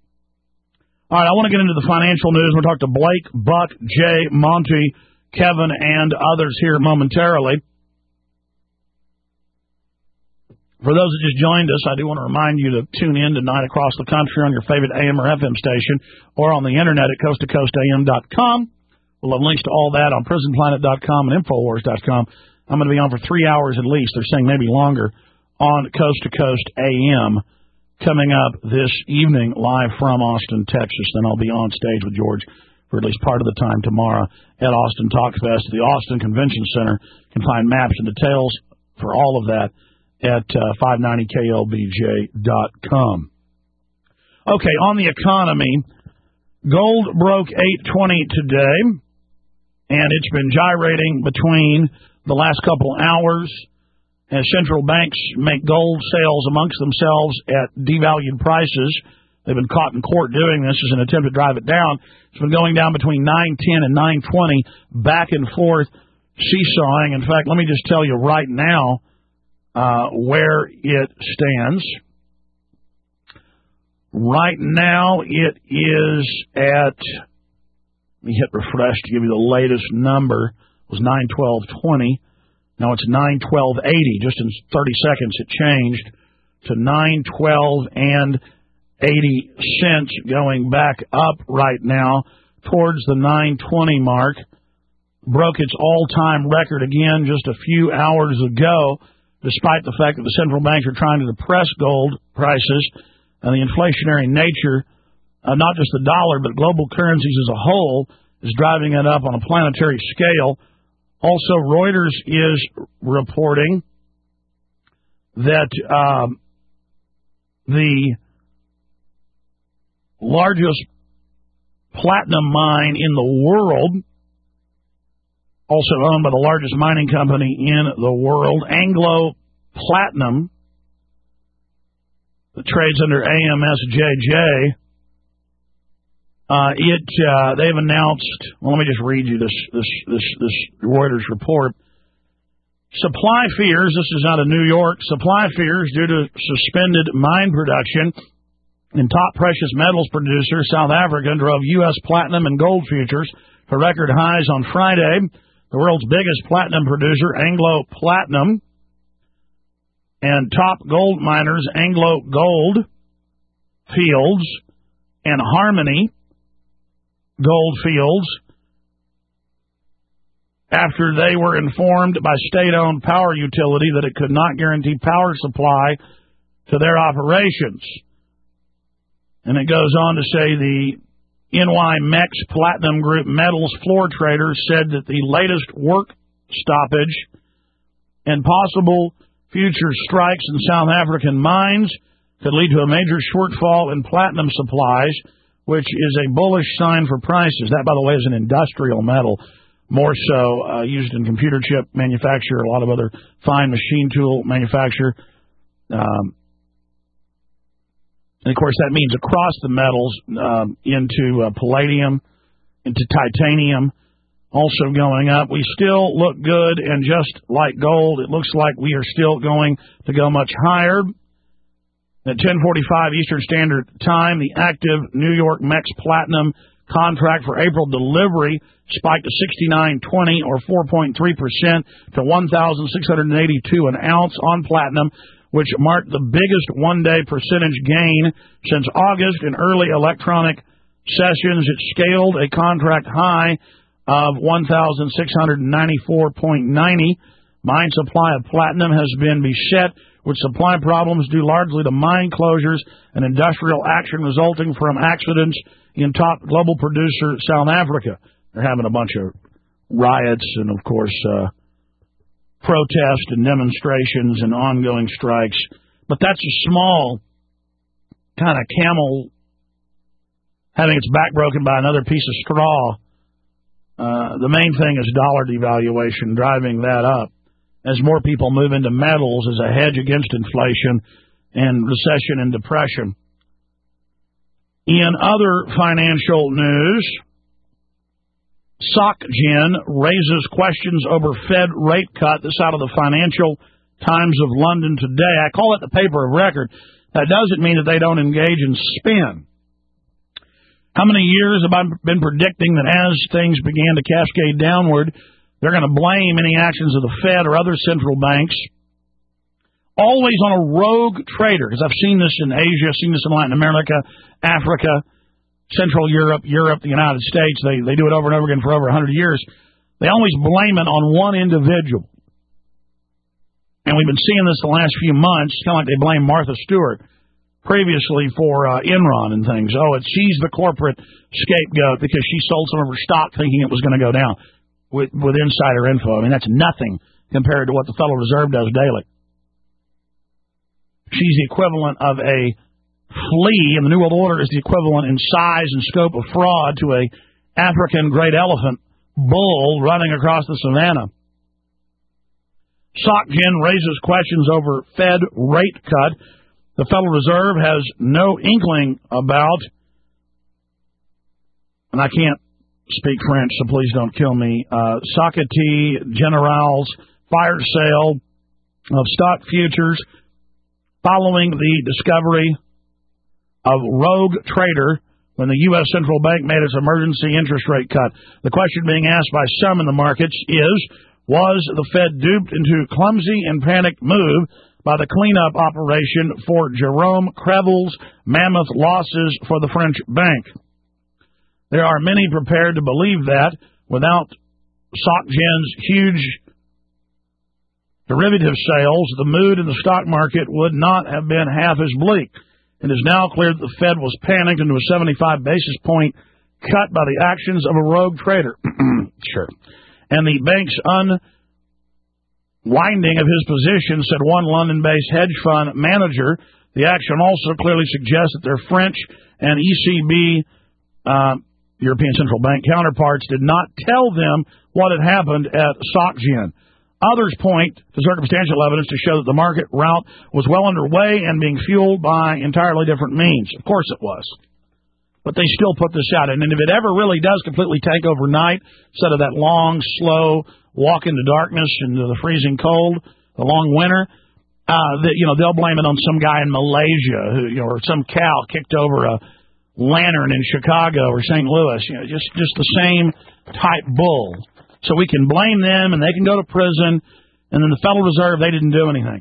All right, I want to get into the financial news. We'll talk to Blake, Buck, Jay, Monty, Kevin, and others here momentarily. For those that just joined us, I do want to remind you to tune in tonight across the country on your favorite A M or F M station or on the internet at coast to coast A M dot com. We'll have links to all that on prison planet dot com and infowars dot com. I'm going to be on for three hours at least. They're saying maybe longer on Coast to Coast A M coming up this evening live from Austin, Texas. Then I'll be on stage with George for at least part of the time tomorrow at Austin Talk Fest. The Austin Convention Center. You can find maps and details for all of that at uh, five ninety K L B J dot com. Okay, on the economy, gold broke eight twenty today, and it's been gyrating between the last couple hours as central banks make gold sales amongst themselves at devalued prices. They've been caught in court doing this as an attempt to drive it down. It's been going down between nine ten and nine twenty, back and forth, seesawing. In fact, let me just tell you right now, Uh, where it stands. Right now, it is at, let me hit refresh to give you the latest number. It was nine twelve twenty. Now it's nine twelve eighty. Just in thirty seconds, it changed to nine twelve and eighty cents, going back up right now towards the nine twenty mark. Broke its all-time record again just a few hours ago, despite the fact that the central banks are trying to depress gold prices and the inflationary nature, uh, not just the dollar, but global currencies as a whole, is driving it up on a planetary scale. Also, Reuters is reporting that um, the largest platinum mine in the world, also owned by the largest mining company in the world, Anglo Platinum, that trades under A M S J J, uh, it uh, they've announced. Well, let me just read you this this this this Reuters report. Supply fears. This is out of New York. Supply fears due to suspended mine production and top precious metals producer South Africa drove U S platinum and gold futures to record highs on Friday. The world's biggest platinum producer, Anglo Platinum, and top gold miners, Anglo Gold Fields and Harmony Gold Fields, after they were informed by state-owned power utility that it could not guarantee power supply to their operations. And it goes on to say the N Y M E X Platinum Group Metals floor traders said that the latest work stoppage and possible future strikes in South African mines could lead to a major shortfall in platinum supplies, which is a bullish sign for prices. That, by the way, is an industrial metal, more so uh, used in computer chip manufacture, a lot of other fine machine tool manufacture. Um, and, of course, that means across the metals um, into uh, palladium, into titanium, also going up. We still look good, and just like gold, it looks like we are still going to go much higher. At ten forty-five Eastern Standard Time, the active New York M E X Platinum contract for April delivery spiked to sixty-nine twenty, or four point three percent, to one thousand six hundred eighty-two an ounce on platinum, which marked the biggest one-day percentage gain since August. In early electronic sessions, it scaled a contract high of one thousand six hundred ninety-four nine zero. Mine supply of platinum has been beset with supply problems due largely to mine closures and industrial action resulting from accidents in top global producer South Africa. They're having a bunch of riots and, of course, uh, protests and demonstrations and ongoing strikes. But that's a small kind of camel having its back broken by another piece of straw. Uh, the main thing is dollar devaluation, driving that up as more people move into metals as a hedge against inflation and recession and depression. In other financial news, SocGen raises questions over Fed rate cut. This out of the Financial Times of London today. I call it the paper of record. That doesn't mean that they don't engage in spin. How many years have I been predicting that as things began to cascade downward, they're going to blame any actions of the Fed or other central banks, always on a rogue trader, because I've seen this in Asia, I've seen this in Latin America, Africa, Central Europe, Europe, the United States. They they do it over and over again for over one hundred years. They always blame it on one individual. And we've been seeing this the last few months. It's kind of like they blame Martha Stewart previously for uh, Enron and things. Oh, it's, she's the corporate scapegoat because she sold some of her stock thinking it was going to go down with, with insider info. I mean, that's nothing compared to what the Federal Reserve does daily. She's the equivalent of a flea, and the New World Order is the equivalent in size and scope of fraud to a African great elephant bull running across the savannah. SocGen raises questions over Fed rate cut. The Federal Reserve has no inkling about, and I can't speak French, so please don't kill me, uh, Societe Generale's fire sale of stock futures following the discovery of rogue trader when the U S Central Bank made its emergency interest rate cut. The question being asked by some in the markets is, was the Fed duped into clumsy and panicked move by the cleanup operation for Jerome Crevel's mammoth losses for the French bank? There are many prepared to believe that without SocGen's huge derivative sales, the mood in the stock market would not have been half as bleak. It is now clear that the Fed was panicked into a seventy-five basis point cut by the actions of a rogue trader. Sure. And the bank's unwinding of his position, said one London-based hedge fund manager. The action also clearly suggests that their French and E C B, uh, European Central Bank counterparts, did not tell them what had happened at SocGen. Others point to circumstantial evidence to show that the market rout was well underway and being fueled by entirely different means. Of course it was. But they still put this out. And if it ever really does completely tank overnight, instead of that long, slow walk into darkness, into the freezing cold, the long winter, uh, that, you know, they'll blame it on some guy in Malaysia, who, you know, or some cow kicked over a lantern in Chicago or Saint Louis. You know, just, just the same type bull. So we can blame them, and they can go to prison, and then the Federal Reserve, they didn't do anything.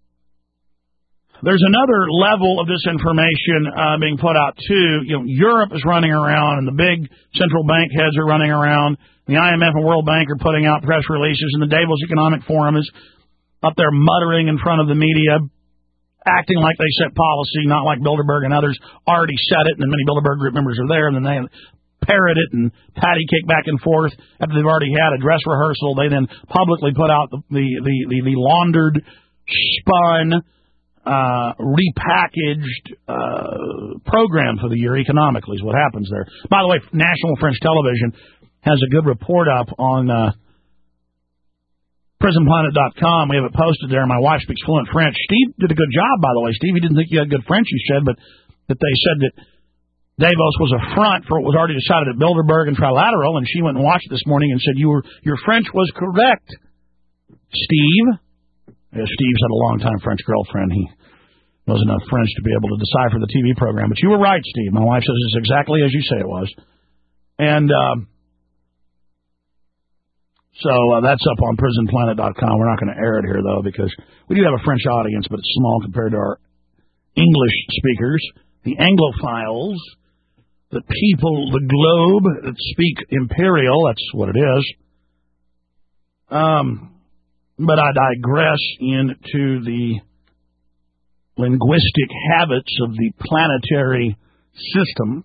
There's another level of this information uh, being put out, too. You know, Europe is running around, and the big central bank heads are running around. The I M F and World Bank are putting out press releases, and the Davos Economic Forum is up there muttering in front of the media, acting like they set policy, not like Bilderberg and others already set it, and then many Bilderberg group members are there, and then they parrot it and patty cake back and forth after they've already had a dress rehearsal. They then publicly put out the the the, the, the laundered, spun, uh, repackaged uh, program for the year economically is what happens there. By the way, National French Television has a good report up on uh, prison planet dot com. We have it posted there. My wife speaks fluent French. Steve did a good job, by the way. Steve, he didn't think you had good French, he said, but that they said that Davos was a front for what was already decided at Bilderberg and Trilateral, and she went and watched it this morning and said, "You were your French was correct, Steve." Yeah, Steve's had a long-time French girlfriend. He knows enough French to be able to decipher the T V program. But you were right, Steve. My wife says it's exactly as you say it was. And um, so uh, that's up on prison planet dot com. We're not going to air it here, though, because we do have a French audience, but it's small compared to our English speakers, the Anglophiles. The people, the globe that speak imperial, that's what it is. Um, but I digress into the linguistic habits of the planetary system.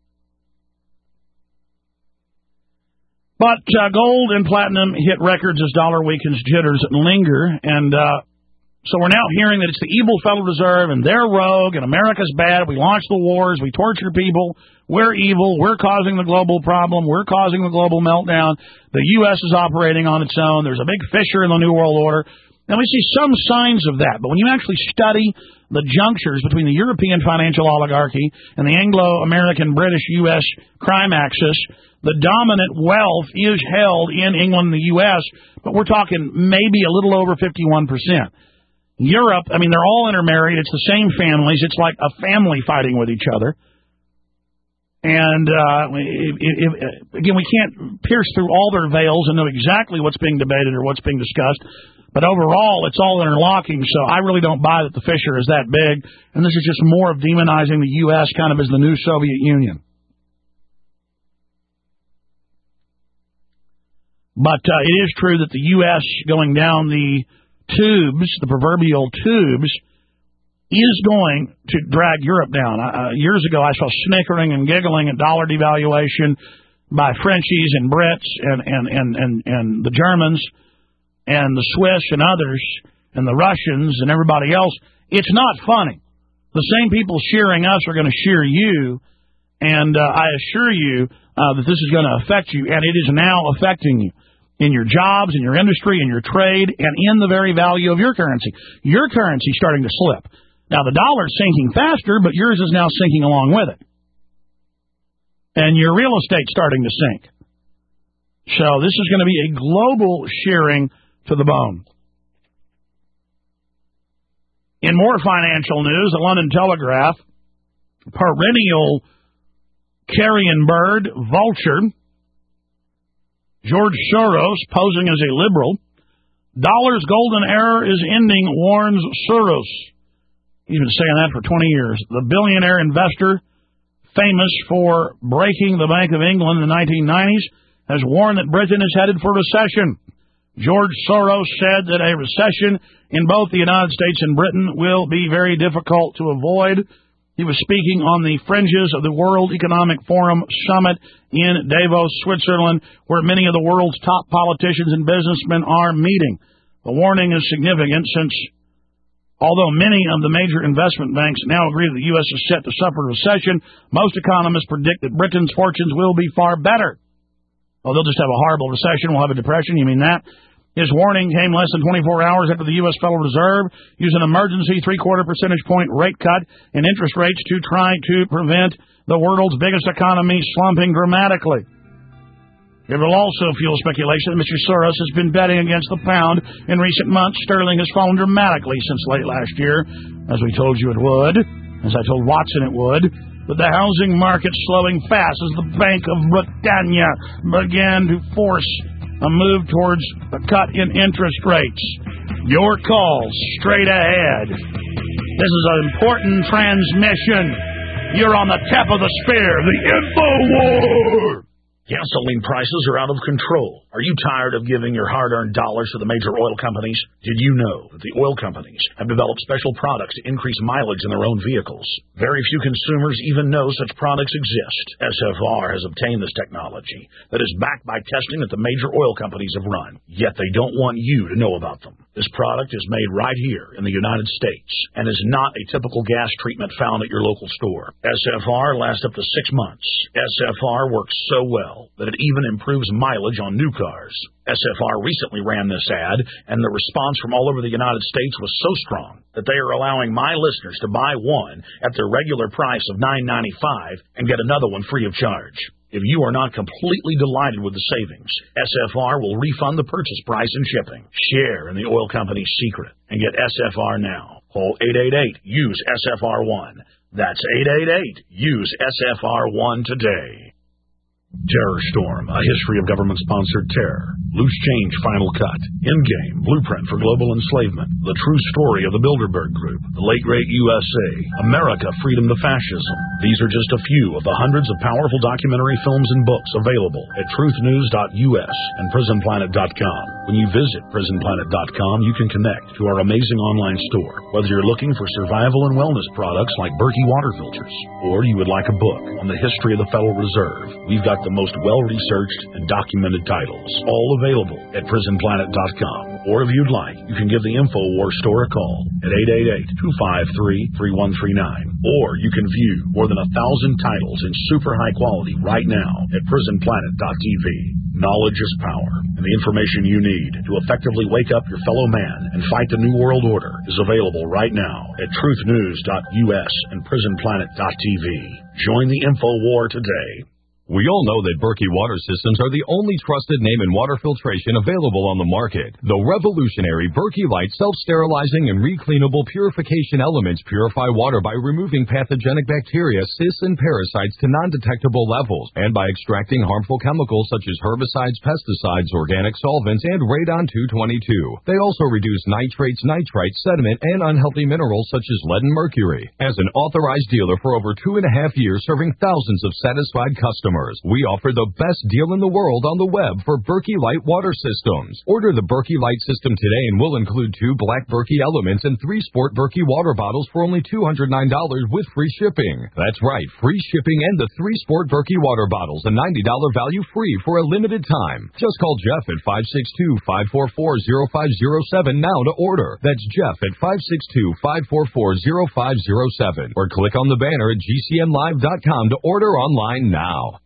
But uh, gold and platinum hit records as dollar weakens, jitters linger, and uh, so we're now hearing that it's the evil Federal Reserve, and they're rogue, and America's bad. We launch the wars. We torture people. We're evil. We're causing the global problem. We're causing the global meltdown. The U S is operating on its own. There's a big fissure in the New World Order. And we see some signs of that. But when you actually study the junctures between the European financial oligarchy and the Anglo-American British U S crime axis, the dominant wealth is held in England and the U S, but we're talking maybe a little over fifty-one percent. Europe, I mean, they're all intermarried. It's the same families. It's like a family fighting with each other. And, uh, if, if, again, we can't pierce through all their veils and know exactly what's being debated or what's being discussed. But overall, it's all interlocking, so I really don't buy that the fissure is that big. And this is just more of demonizing the U S kind of as the new Soviet Union. But uh, it is true that the U S going down the tubes, the proverbial tubes, is going to drag Europe down. Uh, years ago, I saw snickering and giggling at dollar devaluation by Frenchies and Brits and, and, and, and, and the Germans and the Swiss and others and the Russians and everybody else. It's not funny. The same people cheering us are going to cheer you, and uh, I assure you uh, that this is going to affect you, and it is now affecting you in your jobs, in your industry, in your trade, and in the very value of your currency. Your currency is starting to slip. Now, the dollar's sinking faster, but yours is now sinking along with it. And your real estate's starting to sink. So this is going to be a global shearing to the bone. In more financial news, the London Telegraph, perennial carrion bird, vulture, George Soros posing as a liberal. Dollar's golden era is ending, warns Soros. He's been saying that for twenty years. The billionaire investor, famous for breaking the Bank of England in the nineteen nineties, has warned that Britain is headed for recession. George Soros said that a recession in both the United States and Britain will be very difficult to avoid. He was speaking on the fringes of the World Economic Forum Summit in Davos, Switzerland, where many of the world's top politicians and businessmen are meeting. The warning is significant since, although many of the major investment banks now agree that the U S is set to suffer a recession, most economists predict that Britain's fortunes will be far better. Oh, they'll just have a horrible recession. We'll have a depression. You mean that? His warning came less than twenty-four hours after the U S Federal Reserve used an emergency three-quarter percentage point rate cut in interest rates to try to prevent the world's biggest economy slumping dramatically. It will also fuel speculation that Mister Soros has been betting against the pound in recent months. Sterling has fallen dramatically since late last year, as we told you it would, as I told Watson it would. But the housing market slowing fast as the Bank of Britannia began to force a move towards a cut in interest rates. Your calls straight ahead. This is an important transmission. You're on the tip of the spear. The Info War. Gasoline prices are out of control. Are you tired of giving your hard-earned dollars to the major oil companies? Did you know that the oil companies have developed special products to increase mileage in their own vehicles? Very few consumers even know such products exist. S F R has obtained this technology that is backed by testing that the major oil companies have run, yet they don't want you to know about them. This product is made right here in the United States and is not a typical gas treatment found at your local store. S F R lasts up to six months. S F R works so well that it even improves mileage on new cars. S F R recently ran this ad, and the response from all over the United States was so strong that they are allowing my listeners to buy one at their regular price of nine ninety-five and get another one free of charge. If you are not completely delighted with the savings, S F R will refund the purchase price and shipping. Share in the oil company's secret and get S F R now. Call eight eight eight, use S F R one. That's eight eight eight, use S F R one today. Terror Storm, a history of government-sponsored terror. Loose Change Final Cut. Endgame, Blueprint for Global Enslavement. The True Story of the Bilderberg Group. The Late Great U S A. America, Freedom to Fascism. These are just a few of the hundreds of powerful documentary films and books available at truth news dot U S and prison planet dot com. When you visit prison planet dot com, you can connect to our amazing online store. Whether you're looking for survival and wellness products like Berkey water filters, or you would like a book on the history of the Federal Reserve, we've got the most well-researched and documented titles, all available at prison planet dot com. Or if you'd like, you can give the InfoWars store a call at eight eight eight, two five three, three one three nine. Or you can view more than a thousand titles in super high quality right now at prison planet dot T V. Knowledge is power, and the information you need to effectively wake up your fellow man and fight the New World Order is available right now at truth news dot U S and prison planet dot T V. Join the Info War today. We all know that Berkey water systems are the only trusted name in water filtration available on the market. The revolutionary Berkey Light self-sterilizing and recleanable purification elements purify water by removing pathogenic bacteria, cysts, and parasites to non-detectable levels, and by extracting harmful chemicals such as herbicides, pesticides, organic solvents, and radon two twenty-two. They also reduce nitrates, nitrites, sediment, and unhealthy minerals such as lead and mercury. As an authorized dealer for over two and a half years serving thousands of satisfied customers, we offer the best deal in the world on the web for Berkey Light water systems. Order the Berkey Light system today and we'll include two black Berkey elements and three sport Berkey water bottles for only two hundred nine dollars with free shipping. That's right, free shipping and the three sport Berkey water bottles, a ninety dollars value free for a limited time. Just call Jeff at five six two, five four four, zero five zero seven now to order. That's Jeff at five six two, five four four, zero five zero seven. Or click on the banner at G C N live dot com to order online now.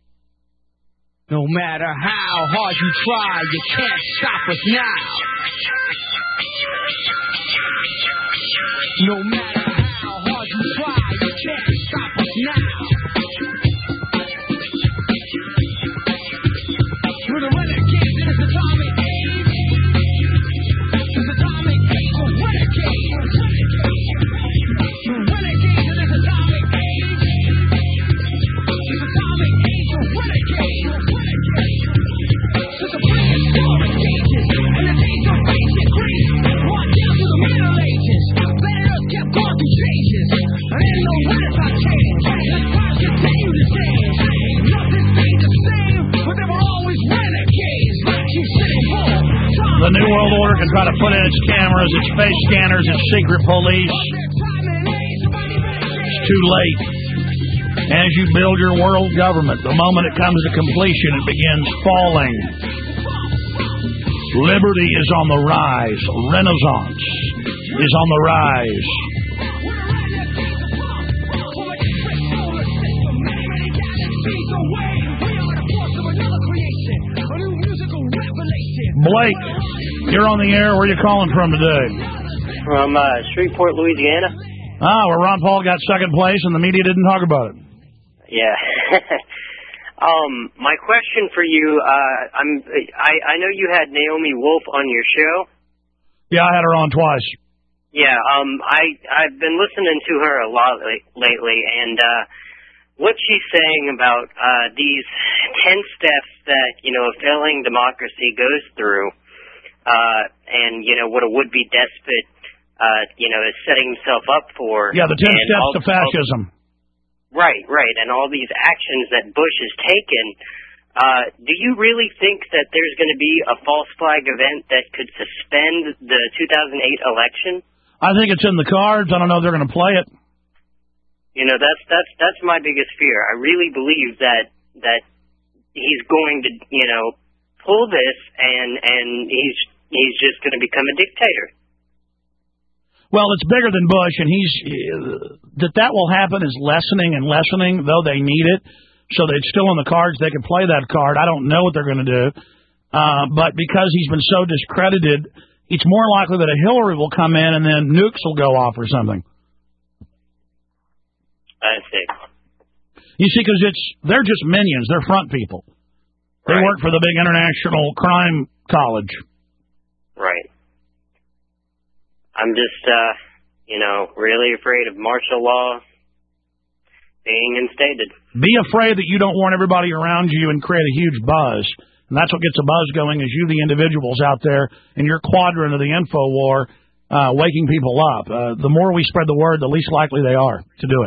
No matter how hard you try, you can't stop us now. No matter how hard you try, you can't stop us now. We're the renegades in this atomic age. This atomic age, we're renegades. We're renegades in this atomic age. This atomic age, we're renegades. Since the prehistoric ages and the days of ancient Greece, on down to the Middle Ages, planet Earth kept going through changes. And ain't no Renaissance change. The times continue to change. Nothing stayed the same, but they were always renegades. Keep sitting full. The New World Order can try to put in its cameras, its face scanners, its secret police, too late. As you build your world government, the moment it comes to completion, it begins falling. Liberty is on the rise. Renaissance is on the rise. Blake, you're on the air. Where are you calling from today? From uh, Shreveport, Louisiana. Ah, where Ron Paul got second place and the media didn't talk about it. Yeah. um, my question for you, uh, I'm, I, I know you had Naomi Wolf on your show. Yeah, I had her on twice. Yeah, um, I, I've been listening to her a lot la- lately, and uh, what she's saying about uh, these ten steps that, you know, a failing democracy goes through, uh, and, you know, what a would-be despot, uh, you know, is setting himself up for. Yeah, the ten steps all, to fascism. All, right, right, and all these actions that Bush has taken. Uh, do you really think that there's going to be a false flag event that could suspend the two thousand eight election? I think it's in the cards. I don't know if they're going to play it. You know, that's that's that's my biggest fear. I really believe that that he's going to, you know, pull this and and he's he's just going to become a dictator. Well, it's bigger than Bush, and he's that that will happen is lessening and lessening, though they need it. So that it's still on the cards. They can play that card. I don't know what they're going to do. Uh, but because he's been so discredited, it's more likely that a Hillary will come in and then nukes will go off or something. I see. You see, because it's they're just minions. They're front people. They Right. work for the big international crime college. Right. I'm just, uh, you know, really afraid of martial law being instated. Be afraid that you don't want everybody around you and create a huge buzz. And that's what gets a buzz going is you, the individuals out there in your quadrant of the info war, uh, waking people up. Uh, the more we spread the word, the least likely they are to do it.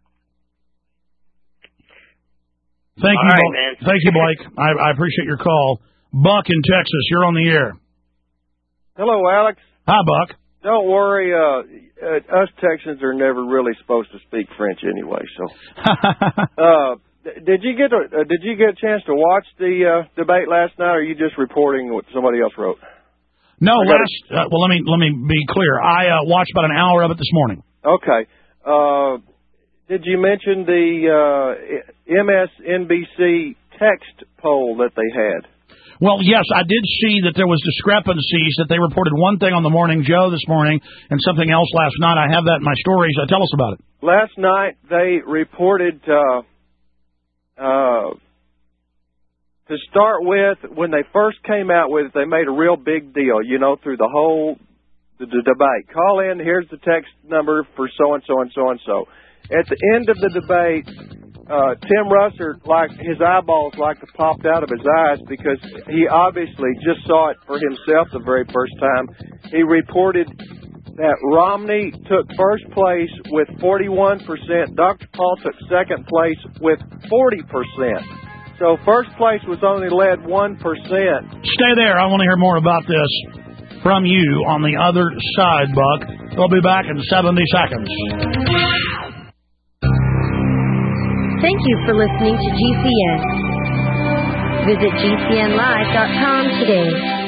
Thank All you, right, Bl- man. Thank you, Blake. I, I appreciate your call. Buck in Texas, you're on the air. Hello, Alex. Hi, Buck. Don't worry, uh, uh, us Texans are never really supposed to speak French anyway. So, uh, did you get a uh, did you get a chance to watch the uh, debate last night, or are you just reporting what somebody else wrote? No, I got last. Uh, well, let me let me be clear. I uh, watched about an hour of it this morning. Okay. Uh, did you mention the uh, M S N B C text poll that they had? Well, yes, I did see that there was discrepancies, that they reported one thing on the Morning Joe this morning and something else last night. I have that in my stories. Uh, tell us about it. Last night they reported, uh, uh, to start with, when they first came out with it, they made a real big deal, you know, through the whole the, the debate. Call in, here's the text number for so-and-so and so-and-so. At the end of the debate, uh, Tim Russert, like his eyeballs like to popped out of his eyes because he obviously just saw it for himself the very first time. He reported that Romney took first place with forty-one percent. Doctor Paul took second place with forty percent. So first place was only led one percent. Stay there. I want to hear more about this from you on the other side, Buck. We'll be back in seventy seconds. Thank you for listening to G C N. Visit G C N live dot com today.